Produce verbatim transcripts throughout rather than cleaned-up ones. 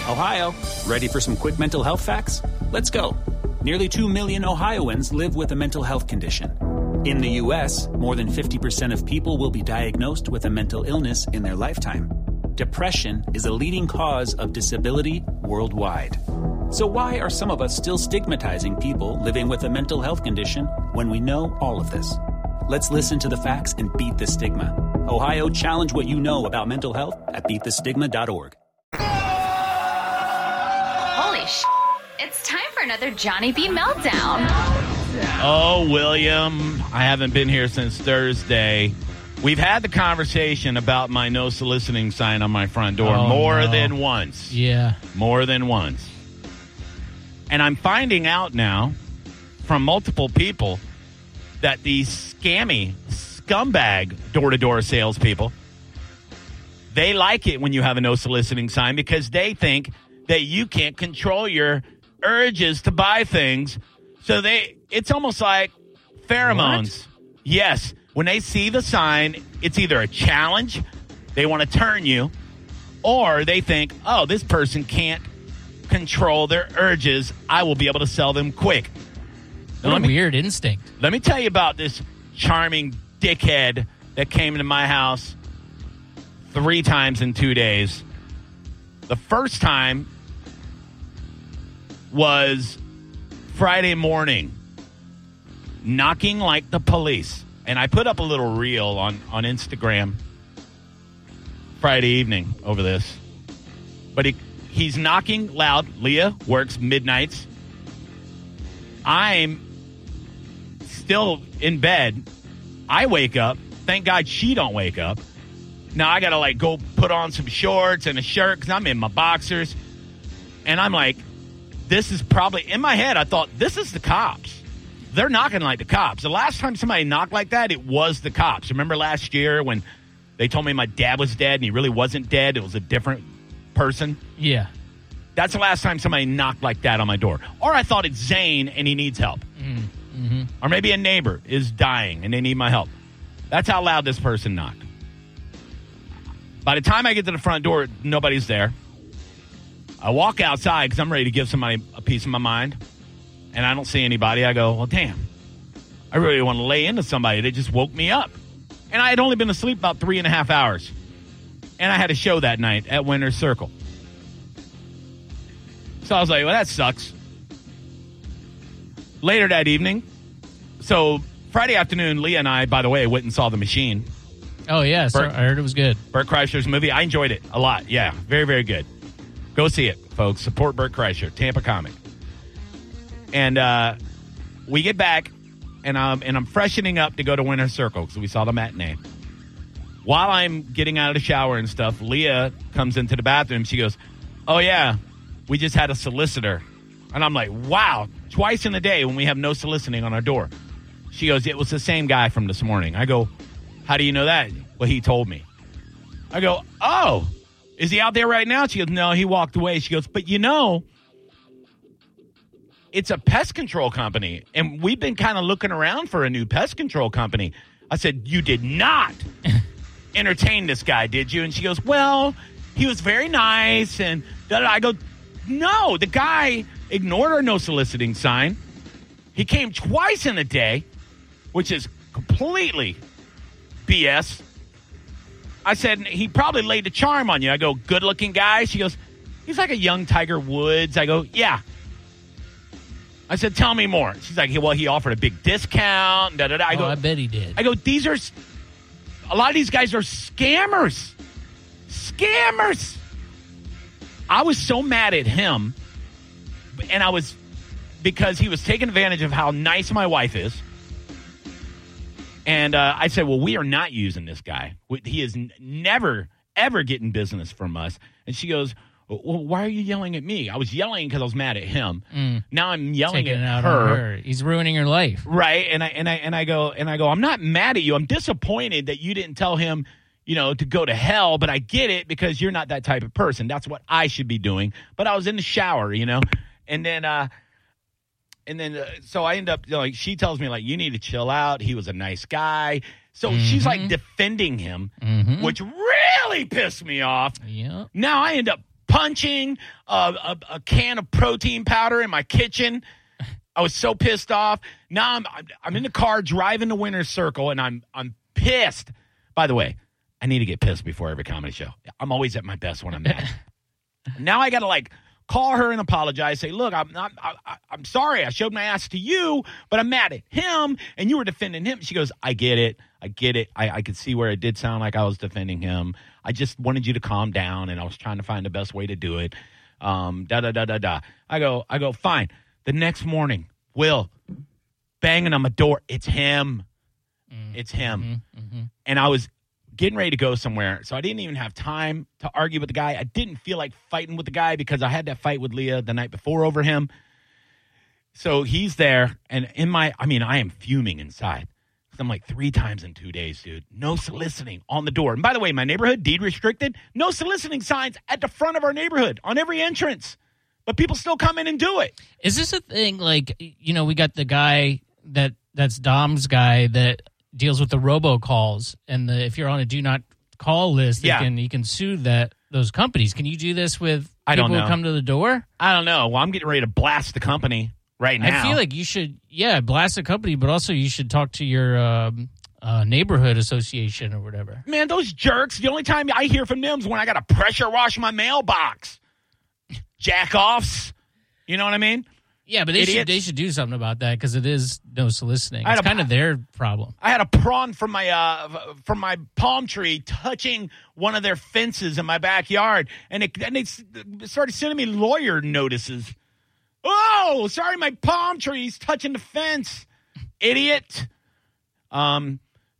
Ohio, ready for some quick mental health facts? Let's go. Nearly two million Ohioans live with a mental health condition. In the U S, more than fifty percent of people will be diagnosed with a mental illness in their lifetime. Depression is a leading cause of disability worldwide. So why are some of us still stigmatizing people living with a mental health condition when we know all of this? Let's listen to the facts and beat the stigma. Ohio, challenge what you know about mental health at beat the stigma dot org. Holy sh! It's time for another Johnny B meltdown. Oh, William, I haven't been here since Thursday. We've had the conversation about my no soliciting sign on my front door oh, more no. than once. Yeah. More than once. And I'm finding out now from multiple people that these scammy, scumbag door-to-door salespeople, they like it when you have a no soliciting sign because they think that you can't control your urges to buy things. So they, it's almost like pheromones. What? Yes. When they see the sign, it's either a challenge, they want to turn you, or they think, oh, this person can't control their urges. I will be able to sell them quick. What a me, weird instinct. Let me tell you about this charming dickhead that came into my house three times in two days. The first time was Friday morning, knocking like the police. And I put up a little reel on, on Instagram Friday evening over this. But he he's knocking loud. Leah works midnights. I'm still in bed. I wake up. Thank God she don't wake up. Now I got to like go put on some shorts and a shirt because I'm in my boxers. And I'm like, this is probably, in my head, I thought, this is the cops. They're knocking like the cops. The last time somebody knocked like that, it was the cops. Remember last year when they told me my dad was dead and he really wasn't dead? It was a different person. Yeah. That's the last time somebody knocked like that on my door. Or I thought it's Zane and he needs help. Mm-hmm. Or maybe a neighbor is dying and they need my help. That's how loud this person knocked. By the time I get to the front door, nobody's there. I walk outside because I'm ready to give somebody a piece of my mind. And I don't see anybody. I go, well, damn. I really want to lay into somebody. They just woke me up. And I had only been asleep about three and a half hours. And I had a show that night at Winter's Circle. So I was like, well, that sucks. Later that evening, so Friday afternoon, Leah and I, by the way, went and saw The Machine. Oh, yeah. So Bert, I heard it was good. Bert Kreischer's movie. I enjoyed it a lot. Yeah, very, very good. Go see it, folks. Support Bert Kreischer, Tampa comic. And uh, we get back, and I'm, and I'm freshening up to go to Winter's Circle because we saw the matinee. While I'm getting out of the shower and stuff, Leah comes into the bathroom. She goes, oh, yeah, we just had a solicitor. And I'm like, wow, twice in a day when we have no soliciting on our door. She goes, it was the same guy from this morning. I go, how do you know that? Well, he told me. I go, oh, is he out there right now? She goes, no, he walked away. She goes, but you know, it's a pest control company, and we've been kind of looking around for a new pest control company. I said, you did not entertain this guy, did you? And she goes, well, he was very nice. And da-da-da. I go, no, the guy ignored our no soliciting sign. He came twice in a day, which is completely B S. I said, he probably laid the charm on you. I go, good-looking guy? She goes, he's like a young Tiger Woods. I go, yeah. I said, tell me more. She's like, well, he offered a big discount. Da, da, da. I oh, go, I bet he did. I go, these are, a lot of these guys are scammers. Scammers. I was so mad at him, and I was, because he was taking advantage of how nice my wife is. And uh, I said, well, we are not using this guy. He is n- never, ever getting business from us. And she goes, well, why are you yelling at me? I was yelling because I was mad at him. Mm. Now I'm yelling Taking at it out her. on her. He's ruining her life. Right. And I and I and I go and I go, I'm not mad at you. I'm disappointed that you didn't tell him, you know, to go to hell, but I get it because you're not that type of person. That's what I should be doing. But I was in the shower, you know. And then uh and then uh, so I end up, you know, like, she tells me, like, you need to chill out. He was a nice guy. So mm-hmm. she's like defending him, mm-hmm. which really pissed me off. Yeah. Now I end up punching a, a, a can of protein powder in my kitchen. I was so pissed off. Now I'm I'm in the car driving to Winner's Circle, and I'm I'm pissed. By the way, I need to get pissed before every comedy show. I'm always at my best when I'm mad. Now I got to, like, call her and apologize. Say, look, I'm not. I, I, I'm sorry. I showed my ass to you, but I'm mad at him, and you were defending him. She goes, I get it. I get it. I, I could see where it did sound like I was defending him. I just wanted you to calm down, and I was trying to find the best way to do it. Um, da da da da da. I go, I go, fine. The next morning, Will banging on my door. It's him. Mm-hmm. It's him. Mm-hmm. And I was getting ready to go somewhere, so I didn't even have time to argue with the guy. I didn't feel like fighting with the guy because I had that fight with Leah the night before over him. So he's there, and in my, I mean, I am fuming inside. I'm like, three times in two days, dude. No soliciting on the door. And by the way, my neighborhood, deed restricted, no soliciting signs at the front of our neighborhood on every entrance. But people still come in and do it. Is this a thing, like, you know, we got the guy that that's Dom's guy that deals with the robocalls, and the, if you're on a do not call list, yeah. you can you can sue that those companies. Can you do this with people I don't know. who come to the door? I don't know. Well, I'm getting ready to blast the company right now. I feel like you should, yeah, blast the company, but also you should talk to your um, uh, neighborhood association or whatever. Man, those jerks, the only time I hear from them is when I got to pressure wash my mailbox. Jack-offs. You know what I mean? Yeah, but they Idiots. should they should do something about that because it is no soliciting. I had It's a- kind of their problem. I had a prawn from my uh, from my palm tree touching one of their fences in my backyard, and, it, and they s- started sending me lawyer notices. Oh, sorry, my palm tree's touching the fence, idiot. Um,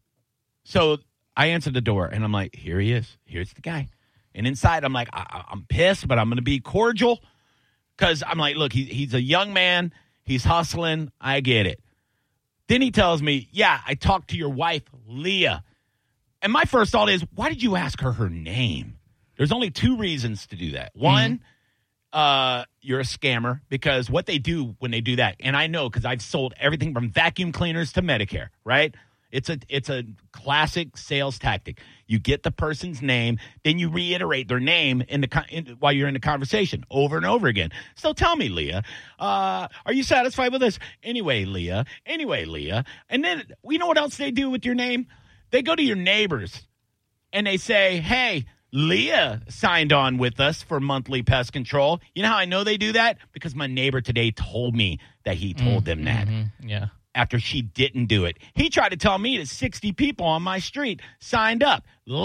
so I answered the door, and I'm like, here he is. Here's the guy. And inside, I'm like, I- I'm pissed, but I'm going to be cordial. Because I'm like, look, he, he's a young man. He's hustling. I get it. Then he tells me, yeah, I talked to your wife, Leah. And my first thought is, why did you ask her her name? There's only two reasons to do that. One, mm-hmm. uh, you're a scammer because what they do when they do that, and I know because I've sold everything from vacuum cleaners to Medicare, right? It's a it's a classic sales tactic. You get the person's name, then you reiterate their name in the in, while you're in the conversation over and over again. So tell me, Leah, uh, are you satisfied with this? Anyway, Leah. Anyway, Leah. And then you know what else they do with your name? They go to your neighbors and they say, hey, Leah signed on with us for monthly pest control. You know how I know they do that? Because my neighbor today told me that he told mm-hmm, them that. Mm-hmm, yeah. After she didn't do it. He tried to tell me that sixty people on my street signed up.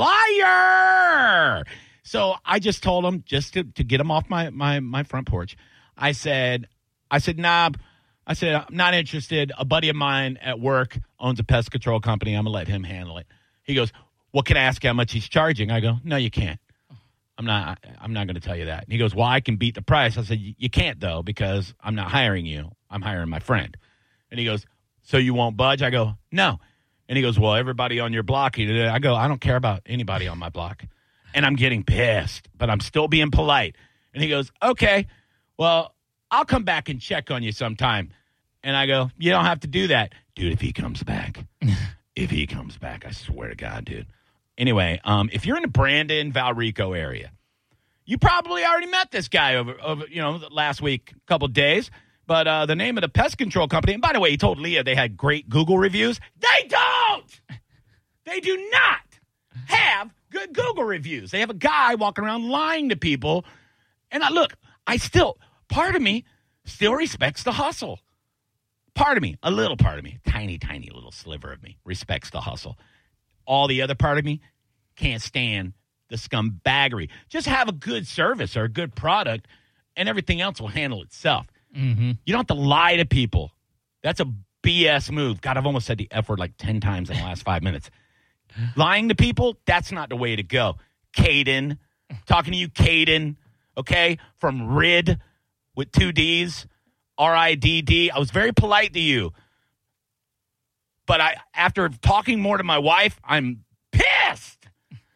Liar! So I just told him, just to, to get him off my, my, my front porch, I said, I said, nah, I said, I'm not interested. A buddy of mine at work owns a pest control company. I'm going to let him handle it. He goes, well, can I ask how much he's charging? I go, no, you can't. I'm not, I'm not going to tell you that. And he goes, well, I can beat the price. I said, you can't, though, because I'm not hiring you. I'm hiring my friend. And he goes, so you won't budge? I go, no. And he goes, well, everybody on your block. I go, I don't care about anybody on my block. And I'm getting pissed, but I'm still being polite. And he goes, okay, well, I'll come back and check on you sometime. And I go, you don't have to do that. Dude, if he comes back, if he comes back, I swear to God, dude. Anyway, um, if you're in the Brandon, Valrico area, you probably already met this guy over, over you know, last week, a couple days. But uh, the name of the pest control company, and by the way, he told Leah they had great Google reviews. They don't! They do not have good Google reviews. They have a guy walking around lying to people. And I, look, I still, part of me still respects the hustle. Part of me, a little part of me, tiny, tiny little sliver of me respects the hustle. All the other part of me can't stand the scumbaggery. Just have a good service or a good product, and everything else will handle itself. Mm-hmm. You don't have to lie to people. That's a B S move. God, I've almost said the F word like ten times in the last five minutes. Lying to people, that's not the way to go. Caden, talking to you, Caden, okay, from R I D with two D's, R I D D. I was very polite to you. But I, after talking more to my wife, I'm pissed.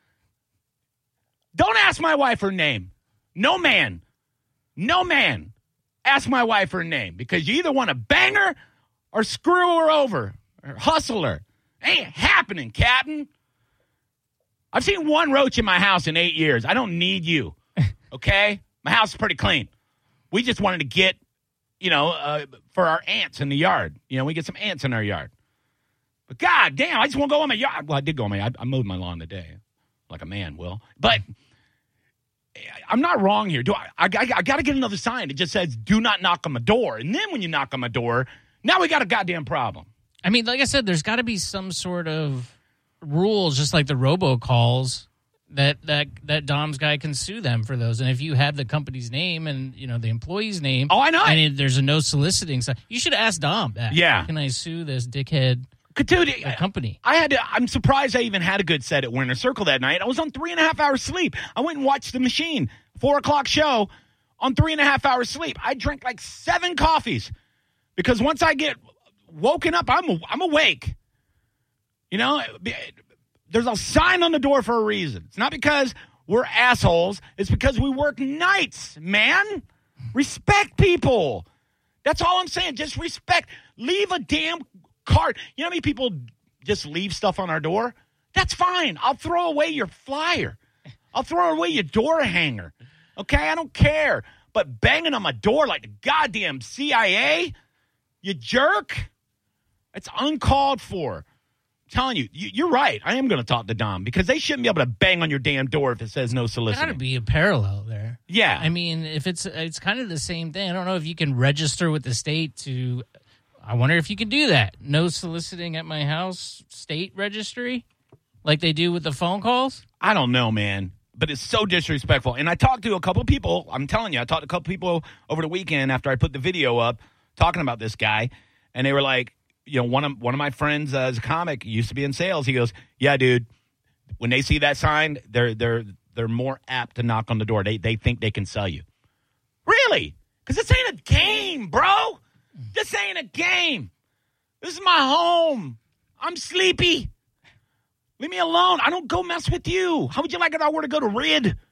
Don't ask my wife her name. No man. No man. Ask my wife her name because you either want to bang her or screw her over or hustle her. Ain't happening, Captain. I've seen one roach in my house in eight years. I don't need you, okay? My house is pretty clean. We just wanted to get, you know, uh, for our ants in the yard. You know, we get some ants in our yard. But God damn, I just want to go on my yard. Well, I did go on my yard. I, I mowed my lawn today, like a man will. But I'm not wrong here. Do I? I, I, I got to get another sign that just says, "Do not knock on my door." And then when you knock on my door, now we got a goddamn problem. I mean, like I said, there's got to be some sort of rules, just like the robocalls, that that that Dom's guy can sue them for those. And if you have the company's name and, you know, the employee's name, oh, I know, and it, there's a no soliciting sign, you should ask Dom that. Yeah, can I sue this dickhead? Dude, the company. I had to, I'm surprised I even had a good set at Winter Circle that night. I was on three and a half hours sleep. I went and watched The Machine, four o'clock show, on three and a half hours sleep. I drank like seven coffees because once I get woken up, I'm I'm awake. You know, there's a sign on the door for a reason. It's not because we're assholes. It's because we work nights, man. Respect people. That's all I'm saying. Just respect. Leave a damn card. You know how many people just leave stuff on our door? That's fine. I'll throw away your flyer. I'll throw away your door hanger. Okay? I don't care. But banging on my door like the goddamn C I A, you jerk, it's uncalled for. I'm telling you, you you're right. I am going to talk to Dom because they shouldn't be able to bang on your damn door if it says no soliciting. Got to be a parallel there. Yeah. I mean, if it's it's kind of the same thing. I don't know if you can register with the state to. I wonder if you could do that. No soliciting at my house, state registry, like they do with the phone calls. I don't know, man, but it's so disrespectful. And I talked to a couple of people. I'm telling you, I talked to a couple of people over the weekend after I put the video up talking about this guy, and they were like, you know, one of one of my friends uh, is a comic, used to be in sales. He goes, "Yeah, dude, when they see that sign, they're they're they're more apt to knock on the door. They they think they can sell you." Really? Because this ain't a game, bro. This ain't a game. This is my home. I'm sleepy. Leave me alone. I don't go mess with you. How would you like if I were to go to R I D?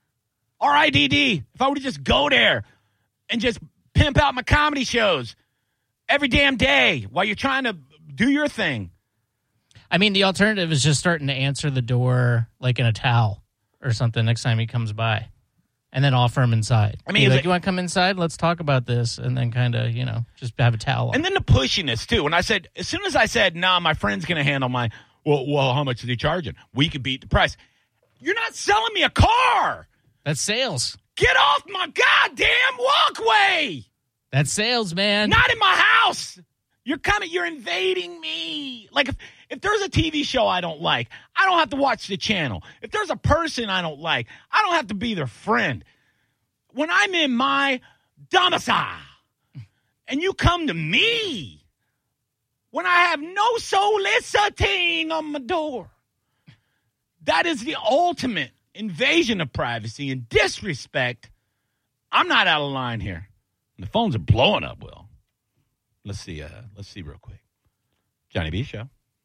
R I D D. If I were to just go there and just pimp out my comedy shows every damn day while you're trying to do your thing. I mean, the alternative is just starting to answer the door like in a towel or something next time he comes by. And then offer him inside. I mean, like, like, you want to come inside? Let's talk about this. And then kind of, you know, just have a towel on. And then the pushiness, too. When I said, as soon as I said, nah, my friend's going to handle my, well, well, how much is he charging? We could beat the price. You're not selling me a car. That's sales. Get off my goddamn walkway. That's sales, man. Not in my house. You're coming, you're invading me. Like, if, if there's a T V show I don't like, I don't have to watch the channel. If there's a person I don't like, I don't have to be their friend. When I'm in my domicile and you come to me when I have no soliciting on my door, that is the ultimate invasion of privacy and disrespect. I'm not out of line here. The phones are blowing up, Will. Let's see. Uh, let's see real quick. Johnny B. Show.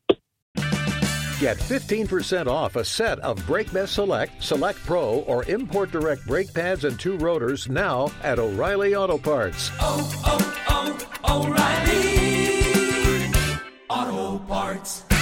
Get fifteen percent off a set of BrakeMess Select, Select Pro, or Import Direct brake pads and two rotors now at O'Reilly Auto Parts. Oh, oh, oh, O'Reilly Auto Parts.